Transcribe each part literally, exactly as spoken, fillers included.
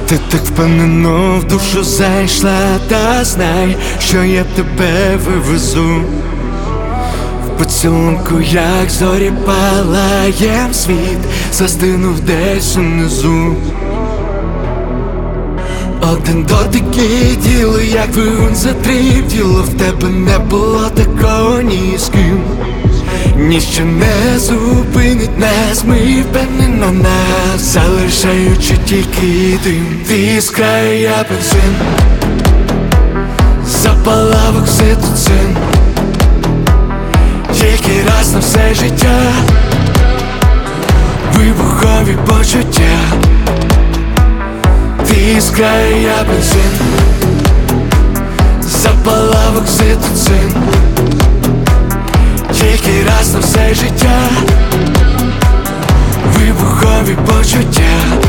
Ти так впевнено в душу зайшла, та знай, що я тебе вивезу. В поцілунку, як зорі палаєм світ, застинув десь унизу. Один дотик і діло, як вигун затріптіло. В тебе не було такого ні з ким. Ніщо не зупинить нас, ми впевнено нас, залишаючи тільки дим. Ти іскра, я бензин, запалав окситоцин. Тільки раз на все життя, вибухові почуття. Ти іскра, я бензин, запалав окситоцин. Тільки раз на все життя, вибухові почуття.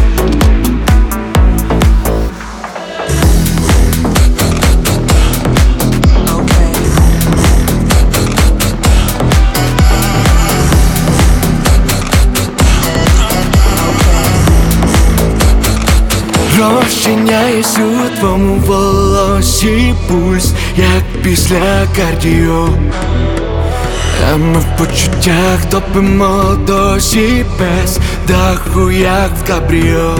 Розчиняюсь у твоєму волосі пульс, як після кардіо. А ми в почуттях топимо досі без даху, як в кабріо.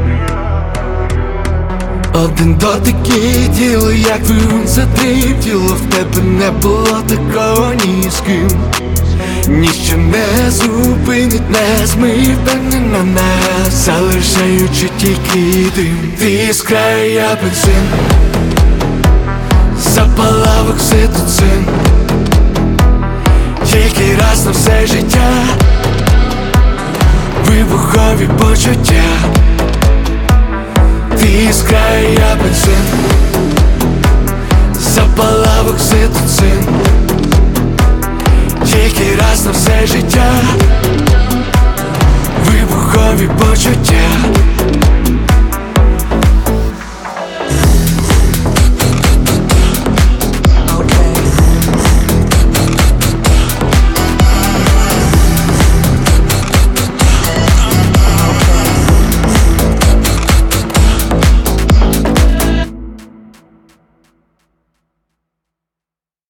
Один дотик і діло, як вигун затріптіло. В тебе не було такого ні з ким. Ніщо не зупинить нас, ми впевнено нас, залишаючи тільки дим. Ти іскра, я бензин, запалав окситоцин. Тільки раз на все життя, вибухові почуття. Ти іскра, я бензин, запалав окситоцин. Тільки раз на все життя,